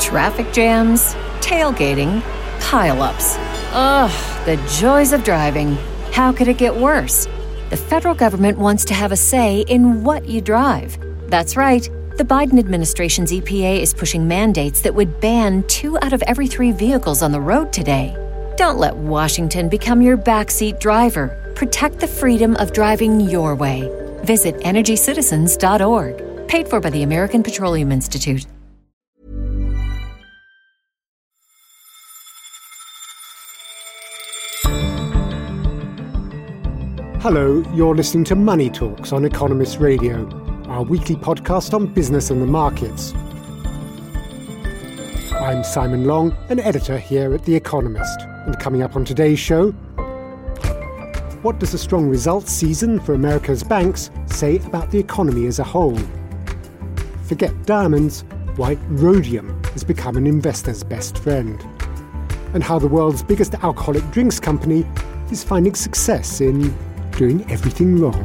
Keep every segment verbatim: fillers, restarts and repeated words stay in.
Traffic jams, tailgating, pile-ups. Ugh, the joys of driving. How could it get worse? The federal government wants to have a say in what you drive. That's right. The Biden administration's E P A is pushing mandates that would ban two out of every three vehicles on the road today. Don't let Washington become your backseat driver. Protect the freedom of driving your way. Visit energy citizens dot org. Paid for by the American Petroleum Institute. Hello, you're listening to Money Talks on Economist Radio, our weekly podcast on business and the markets. I'm Simon Long, an editor here at The Economist. And coming up on today's show, what does a strong results season for America's banks say about the economy as a whole? Forget diamonds, why rhodium has become an investor's best friend. And how the world's biggest alcoholic drinks company is finding success in doing everything wrong.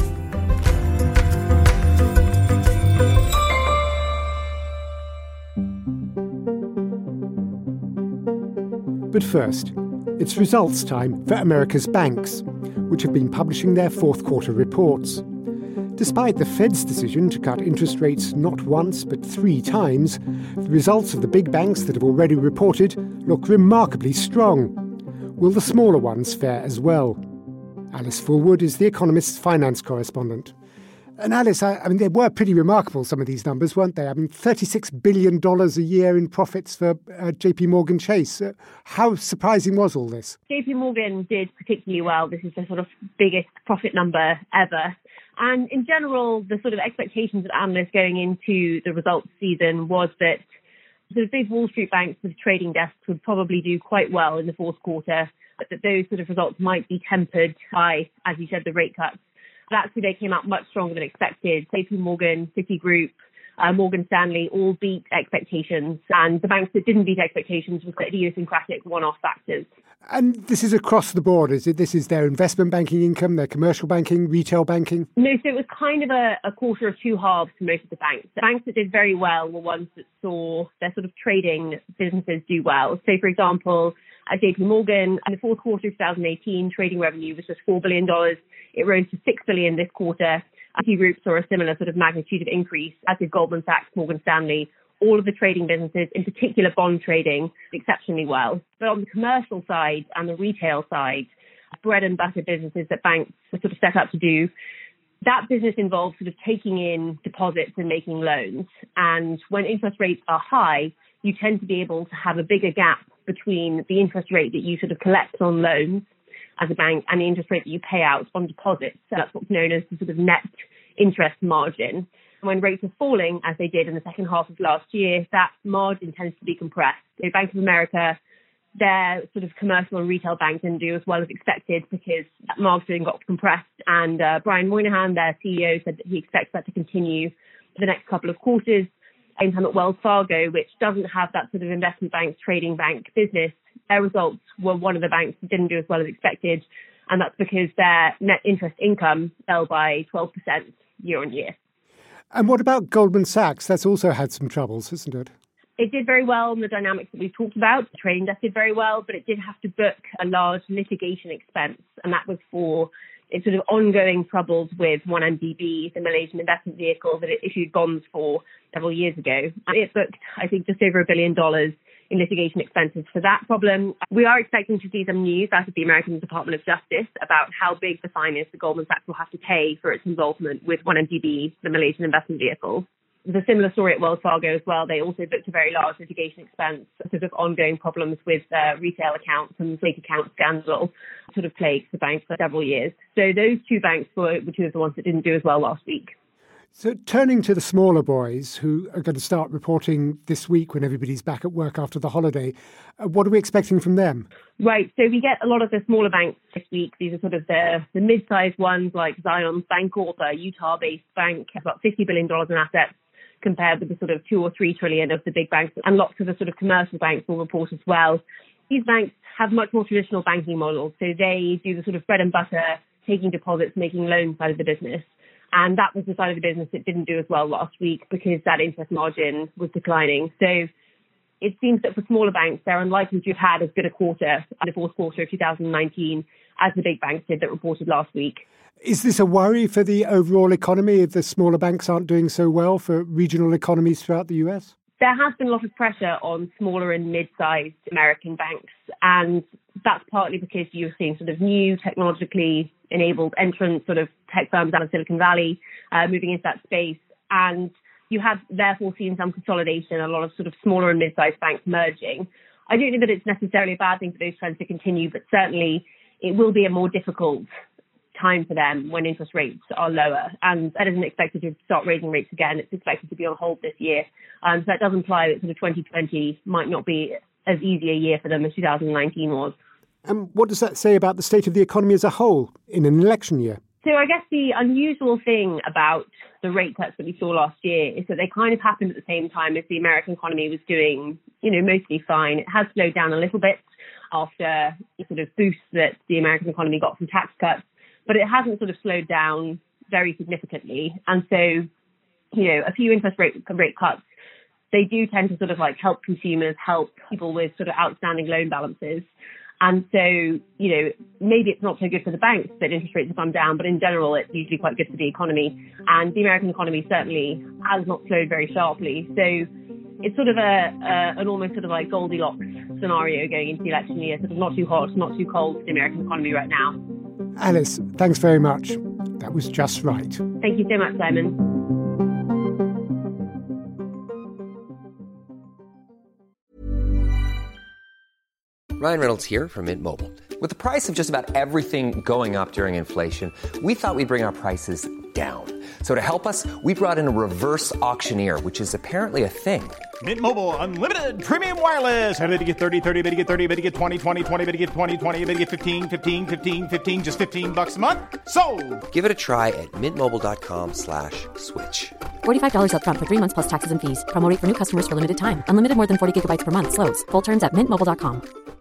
But first, it's results time for America's banks, which have been publishing their fourth quarter reports. Despite the Fed's decision to cut interest rates not once but three times, the results of the big banks that have already reported look remarkably strong. Will the smaller ones fare as well? Alice Fulwood is The Economist's finance correspondent. And Alice, I, I mean, they were pretty remarkable, some of these numbers, weren't they? I mean, thirty-six billion dollars a year in profits for uh, J P Morgan Chase. Uh, how surprising was all this? J P Morgan did particularly well. This is the sort of biggest profit number ever. And in general, the sort of expectations of analysts going into the results season was that the big Wall Street banks with trading desks would probably do quite well in the fourth quarter, but that those sort of results might be tempered by, as you said, the rate cuts. Actually, they came out much stronger than expected. J P Morgan, Citigroup, uh, Morgan Stanley all beat expectations. And the banks that didn't beat expectations were idiosyncratic one-off factors. And this is across the board, is it? This is their investment banking income, their commercial banking, retail banking? No, so it was kind of a, a quarter of two halves for most of the banks. The banks that did very well were ones that saw their sort of trading businesses do well. So, for example, at J P Morgan, in the fourth quarter of twenty eighteen, trading revenue was just four billion dollars. It rose to six billion dollars this quarter. Citigroup saw a similar sort of magnitude of increase, as did Goldman Sachs, Morgan Stanley. All of the trading businesses, in particular bond trading, exceptionally well. But on the commercial side and the retail side, bread and butter businesses that banks are sort of set up to do, that business involves sort of taking in deposits and making loans. And when interest rates are high, you tend to be able to have a bigger gap between the interest rate that you sort of collect on loans as a bank and the interest rate that you pay out on deposits. So that's what's known as the sort of net interest margin. When rates are falling, as they did in the second half of last year, that margin tends to be compressed. So Bank of America, their sort of commercial and retail bank didn't do as well as expected because that margin got compressed. And uh, Brian Moynihan, their C E O, said that he expects that to continue for the next couple of quarters. Same time at Wells Fargo, which doesn't have that sort of investment bank, trading bank business, their results were one of the banks that didn't do as well as expected. And that's because their net interest income fell by twelve percent year on year. And what about Goldman Sachs? That's also had some troubles, hasn't it? It did very well in the dynamics that we've talked about. The trading desk did very well, but it did have to book a large litigation expense. And that was for its sort of ongoing troubles with one M D B, the Malaysian investment vehicle that it issued bonds for several years ago. And it booked, I think, just over a billion dollars in litigation expenses for that problem. We are expecting to see some news out of the American Department of Justice about how big the fine is that Goldman Sachs will have to pay for its involvement with one M D B, the Malaysian investment vehicle. There's a similar story at Wells Fargo as well. They also booked a very large litigation expense, sort of ongoing problems with uh, retail accounts and fake account scandal sort of plagued the bank for several years. So those two banks were, were two of the ones that didn't do as well last week. So turning to the smaller boys who are going to start reporting this week when everybody's back at work after the holiday, uh, what are we expecting from them? Right. So we get a lot of the smaller banks this week. These are sort of the, the mid-sized ones like Zions Bancorp, a Utah-based bank, about fifty billion dollars in assets compared with the sort of two or three trillion of the big banks. And lots of the sort of commercial banks will report as well. These banks have much more traditional banking models. So they do the sort of bread and butter, taking deposits, making loans side of the business. And that was the side of the business that didn't do as well last week because that interest margin was declining. So it seems that for smaller banks, they're unlikely to have had as good a quarter in the fourth quarter of two thousand nineteen as the big banks did that reported last week. Is this a worry for the overall economy if the smaller banks aren't doing so well for regional economies throughout the U S? There has been a lot of pressure on smaller and mid-sized American banks, and that's partly because you're seeing sort of new technologically enabled entrants, sort of tech firms out of Silicon Valley, uh, moving into that space. And you have therefore seen some consolidation, a lot of sort of smaller and mid-sized banks merging. I don't think that it's necessarily a bad thing for those trends to continue, but certainly it will be a more difficult time for them when interest rates are lower. And that isn't expected to start raising rates again. It's expected to be on hold this year. Um, so that does imply that sort of twenty twenty might not be as easy a year for them as two thousand nineteen was. And what does that say about the state of the economy as a whole in an election year? So I guess the unusual thing about the rate cuts that we saw last year is that they kind of happened at the same time as the American economy was doing, you know, mostly fine. It has slowed down a little bit after the sort of boost that the American economy got from tax cuts, but it hasn't sort of slowed down very significantly. And so, you know, a few interest rate, rate cuts, they do tend to sort of like help consumers, help people with sort of outstanding loan balances. And so, you know, maybe it's not so good for the banks that interest rates have come down, but in general, it's usually quite good for the economy. And the American economy certainly has not slowed very sharply. So it's sort of a, a an almost sort of like Goldilocks scenario going into the election year, sort of not too hot, not too cold for the American economy right now. Alice, thanks very much. That was just right. Thank you so much, Simon. Ryan Reynolds here from Mint Mobile. With the price of just about everything going up during inflation, we thought we'd bring our prices down. So to help us, we brought in a reverse auctioneer, which is apparently a thing. Mint Mobile Unlimited Premium Wireless. How to get thirty, thirty, how to get thirty, how to get twenty, twenty, twenty, how to get twenty, twenty, how to get fifteen, fifteen, fifteen, fifteen, just fifteen bucks a month? Sold! Give it a try at mintmobile.com slash switch. forty-five dollars up front for three months plus taxes and fees. Promo rate for new customers for limited time. Unlimited more than forty gigabytes per month. Slows full terms at mint mobile dot com.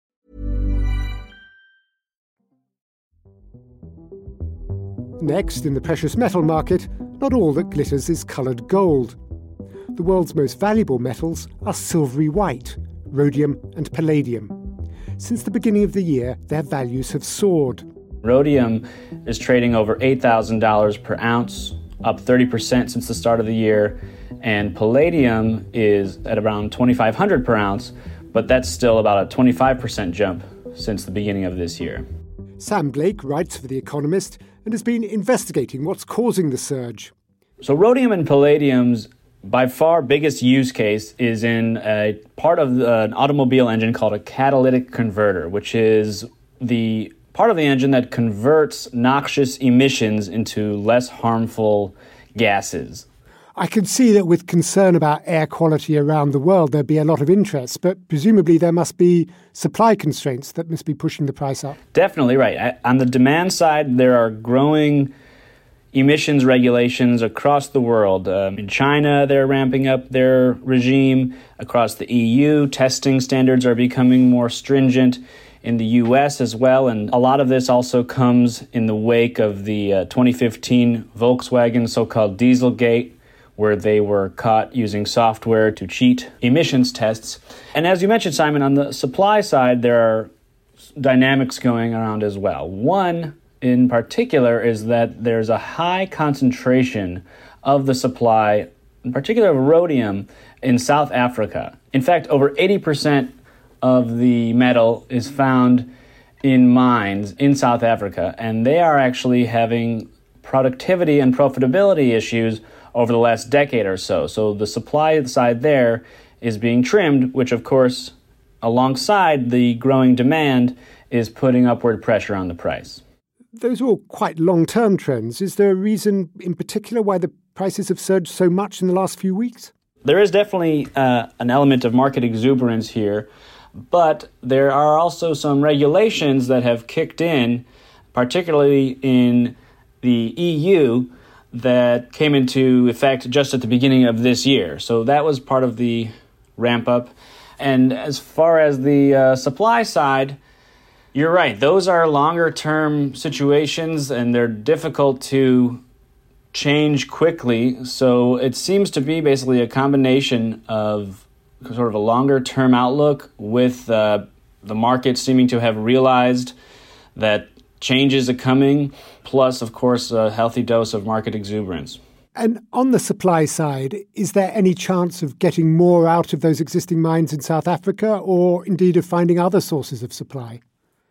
Next, in the precious metal market, not all that glitters is coloured gold. The world's most valuable metals are silvery white, rhodium and palladium. Since the beginning of the year, their values have soared. Rhodium is trading over eight thousand dollars per ounce, up thirty percent since the start of the year, and palladium is at around twenty-five hundred dollars per ounce, but that's still about a twenty-five percent jump since the beginning of this year. Sam Blake writes for The Economist and has been investigating what's causing the surge. So rhodium and palladium's by far biggest use case is in a part of the, an automobile engine called a catalytic converter, which is the part of the engine that converts noxious emissions into less harmful gases. I can see that with concern about air quality around the world, there'd be a lot of interest, but presumably there must be supply constraints that must be pushing the price up. Definitely right. On the demand side, there are growing emissions regulations across the world. Um, in China, they're ramping up their regime. Across the E U, testing standards are becoming more stringent. In the U S as well, and a lot of this also comes in the wake of the uh, twenty fifteen Volkswagen so-called Dieselgate, where they were caught using software to cheat emissions tests. And as you mentioned, Simon, on the supply side, there are dynamics going around as well. One in particular is that there's a high concentration of the supply, in particular of rhodium, in South Africa. In fact, over eighty percent of the metal is found in mines in South Africa, and they are actually having productivity and profitability issues over the last decade or so. So the supply side there is being trimmed, which of course, alongside the growing demand, is putting upward pressure on the price. Those are all quite long-term trends. Is there a reason in particular why the prices have surged so much in the last few weeks? There is definitely uh, an element of market exuberance here, but there are also some regulations that have kicked in, particularly in the E U, that came into effect just at the beginning of this year. So that was part of the ramp up. And as far as the uh, supply side, you're right. Those are longer term situations and they're difficult to change quickly. So it seems to be basically a combination of sort of a longer-term outlook with uh, the market seeming to have realized that changes are coming, plus, of course, a healthy dose of market exuberance. And on the supply side, is there any chance of getting more out of those existing mines in South Africa, or indeed of finding other sources of supply?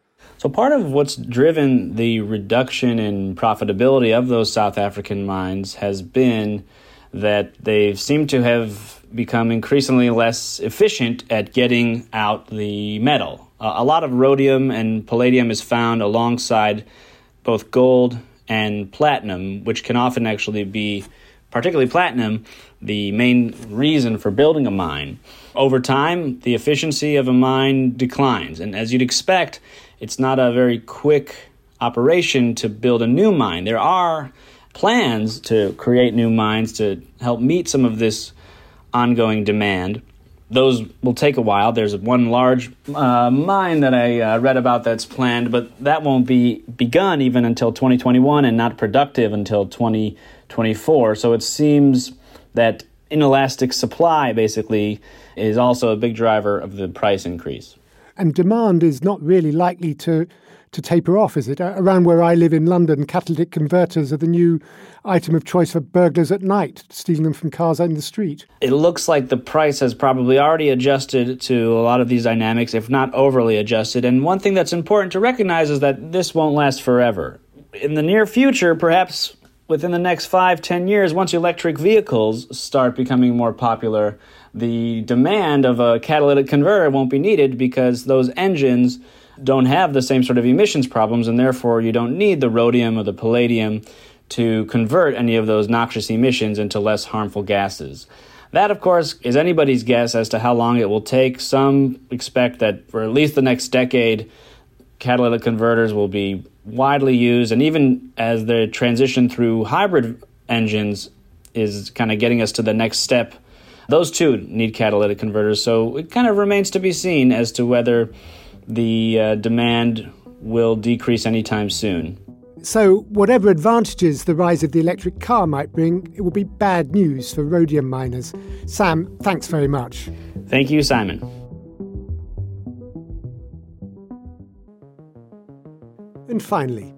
So part of what's driven the reduction in profitability of those South African mines has been that they seem to have become increasingly less efficient at getting out the metal. Uh, a lot of rhodium and palladium is found alongside both gold and platinum, which can often actually be, particularly platinum, the main reason for building a mine. Over time, the efficiency of a mine declines, and as you'd expect, it's not a very quick operation to build a new mine. There are plans to create new mines to help meet some of this ongoing demand. Those will take a while. There's one large uh, mine that I uh, read about that's planned, but that won't be begun even until twenty twenty-one and not productive until twenty twenty-four. So it seems that inelastic supply basically is also a big driver of the price increase. And demand is not really likely to, to taper off, is it? Around where I live in London, catalytic converters are the new item of choice for burglars at night, stealing them from cars in the street. It looks like the price has probably already adjusted to a lot of these dynamics, if not overly adjusted. And one thing that's important to recognize is that this won't last forever. In the near future, perhaps within the next five, ten years, once electric vehicles start becoming more popular, the demand of a catalytic converter won't be needed because those engines don't have the same sort of emissions problems, and therefore you don't need the rhodium or the palladium to convert any of those noxious emissions into less harmful gases. That, of course, is anybody's guess as to how long it will take. Some expect that for at least the next decade, catalytic converters will be widely used, and even as the transition through hybrid engines is kind of getting us to the next step, those too need catalytic converters. So it kind of remains to be seen as to whether the uh, demand will decrease anytime soon. So whatever advantages the rise of the electric car might bring, it will be bad news for rhodium miners. Sam, thanks very much. Thank you, Simon. And finally,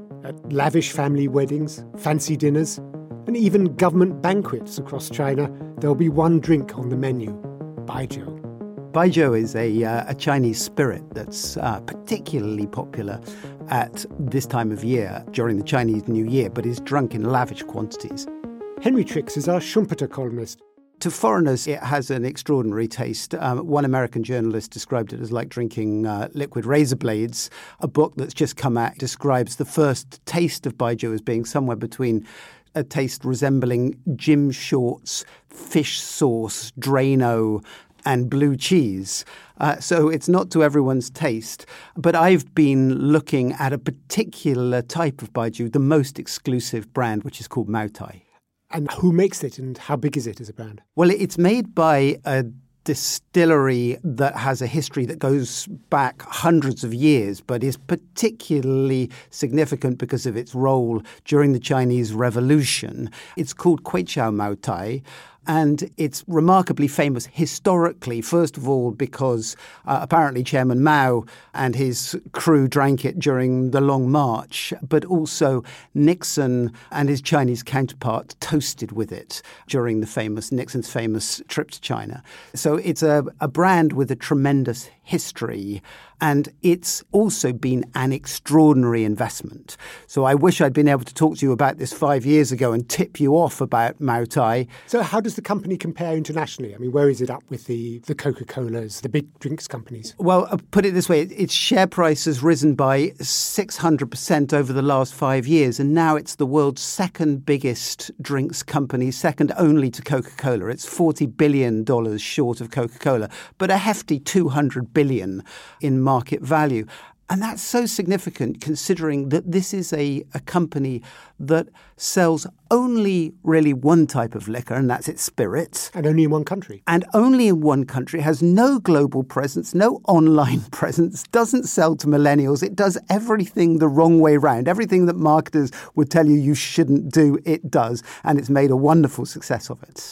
at lavish family weddings, fancy dinners, and even government banquets across China, there'll be one drink on the menu: baijiu. Baijiu is a, uh, a Chinese spirit that's uh, particularly popular at this time of year during the Chinese New Year, but is drunk in lavish quantities. Henry Tricks is our Schumpeter columnist. To foreigners, it has an extraordinary taste. Um, one American journalist described it as like drinking uh, liquid razor blades. A book that's just come out describes the first taste of baijiu as being somewhere between a taste resembling gym shorts, fish sauce, Drano, and blue cheese. Uh, so it's not to everyone's taste. But I've been looking at a particular type of baijiu, the most exclusive brand, which is called Maotai. And who makes it, and how big is it as a brand? Well, it's made by a distillery that has a history that goes back hundreds of years, but is particularly significant because of its role during the Chinese Revolution. It's called Kweichow Maotai. And it's remarkably famous historically, first of all, because uh, apparently Chairman Mao and his crew drank it during the Long March, but also Nixon and his Chinese counterpart toasted with it during the famous Nixon's famous trip to China. So it's a, a brand with a tremendous history. And it's also been an extraordinary investment. So I wish I'd been able to talk to you about this five years ago and tip you off about Maotai. So how does the company compare internationally? I mean, where is it up with the, the Coca-Colas, the big drinks companies? Well, uh, put it this way, its share price has risen by six hundred percent over the last five years. And now it's the world's second biggest drinks company, second only to Coca-Cola. It's forty billion dollars short of Coca-Cola, but a hefty two hundred billion dollars in market value. And that's so significant considering that this is a, a company that sells only really one type of liquor, and that's its spirits. And only in one country. And only in one country, has no global presence, no online presence, doesn't sell to millennials. It does everything the wrong way round. Everything that marketers would tell you you shouldn't do, it does. And it's made a wonderful success of it.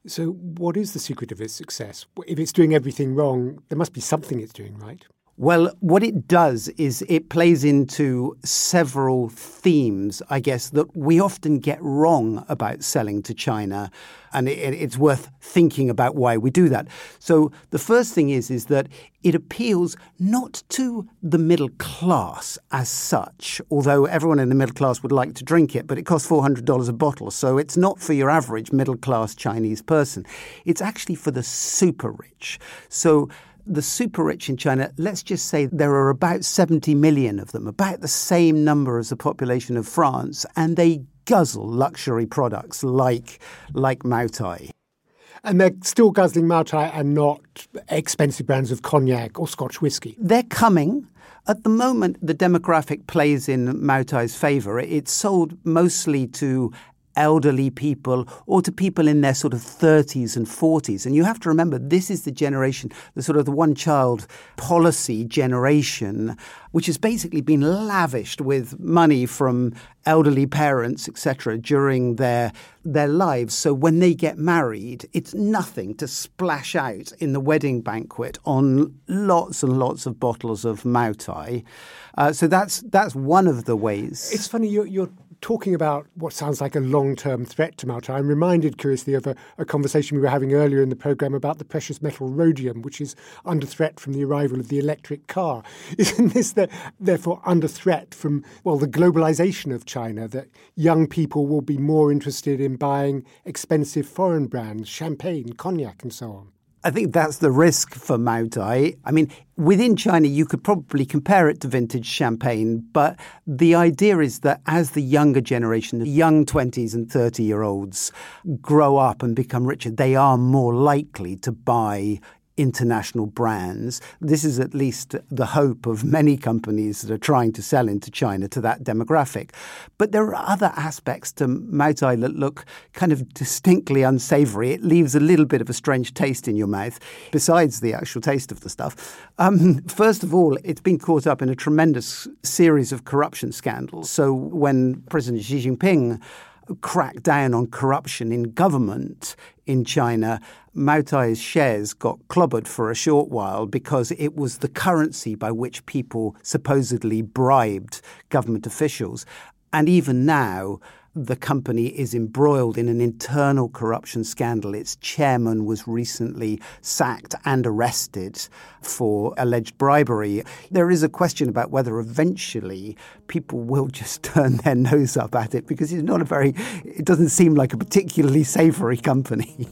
So what is the secret of its success? If it's doing everything wrong, there must be something it's doing right. Well, what it does is it plays into several themes, I guess, that we often get wrong about selling to China. And it, it's worth thinking about why we do that. So the first thing is, is that it appeals not to the middle class as such, although everyone in the middle class would like to drink it, but it costs four hundred dollars a bottle. So it's not for your average middle class Chinese person. It's actually for the super rich. So the super rich in China, let's just say there are about seventy million of them, about the same number as the population of France, and they guzzle luxury products like like Moutai. And they're still guzzling Moutai and not expensive brands of cognac or Scotch whisky. They're coming. At the moment, the demographic plays in Moutai's favour. It's sold mostly to elderly people or to people in their sort of thirties and forties. And you have to remember, this is the generation, the sort of the one-child policy generation, which has basically been lavished with money from elderly parents, et cetera, during their their lives. So when they get married, it's nothing to splash out in the wedding banquet on lots and lots of bottles of Moutai. Uh, so that's that's one of the ways. It's funny, you're, you're talking about what sounds like a long-term threat to Moutai. I'm reminded, curiously, of a, a conversation we were having earlier in the programme about the precious metal rhodium, which is under threat from the arrival of the electric car. Isn't this the, therefore under threat from, well, the globalisation of China, that young people will be more interested in buying expensive foreign brands, champagne, cognac and so on? I think that's the risk for Moutai. I mean, within China, you could probably compare it to vintage champagne, but the idea is that as the younger generation, the young twenties and thirty-year-olds grow up and become richer, they are more likely to buy international brands. This is at least the hope of many companies that are trying to sell into China to that demographic. But there are other aspects to Moutai that look kind of distinctly unsavory. It leaves a little bit of a strange taste in your mouth, besides the actual taste of the stuff. Um, first of all, it's been caught up in a tremendous series of corruption scandals. So when President Xi Jinping cracked down on corruption in government in China, Moutai's shares got clobbered for a short while because it was the currency by which people supposedly bribed government officials. And even now, the company is embroiled in an internal corruption scandal. Its chairman was recently sacked and arrested for alleged bribery. There is a question about whether eventually people will just turn their nose up at it, because it's not a very, it doesn't seem like a particularly savoury company.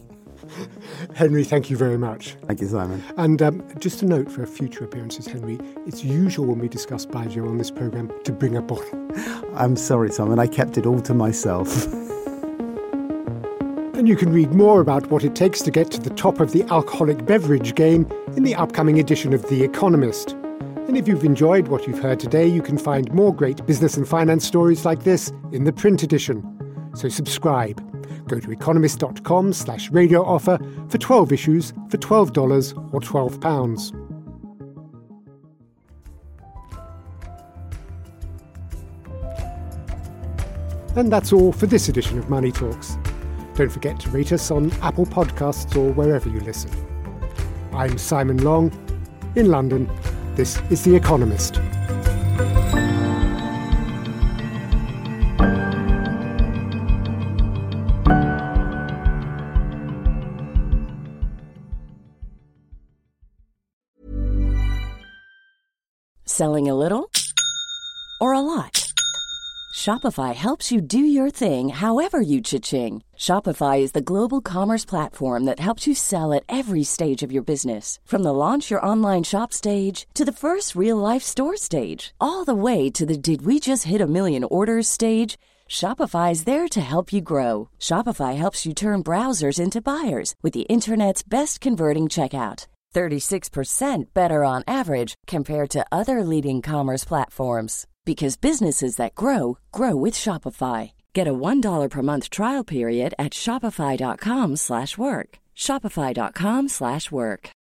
Henry, thank you very much. Thank you, Simon. And um, just a note for future appearances, Henry, it's usual when we discuss Baijiu on this programme to bring a bottle. I'm sorry, Simon, I kept it all to myself. And you can read more about what it takes to get to the top of the alcoholic beverage game in the upcoming edition of The Economist. And if you've enjoyed what you've heard today, you can find more great business and finance stories like this in the print edition. So subscribe. Go to economist.com slash radio offer for twelve issues for twelve dollars or twelve pounds. And that's all for this edition of Money Talks. Don't forget to rate us on Apple Podcasts or wherever you listen. I'm Simon Long. In London, this is The Economist. Selling a little or a lot? Shopify helps you do your thing however you cha-ching. Shopify is the global commerce platform that helps you sell at every stage of your business. From the launch your online shop stage to the first real-life store stage, all the way to the did we just hit a million orders stage. Shopify is there to help you grow. Shopify helps you turn browsers into buyers with the internet's best converting checkout. thirty-six percent better on average compared to other leading commerce platforms. Because businesses that grow, grow with Shopify. Get a one dollar per month trial period at shopify.com slash work. Shopify.com slash work.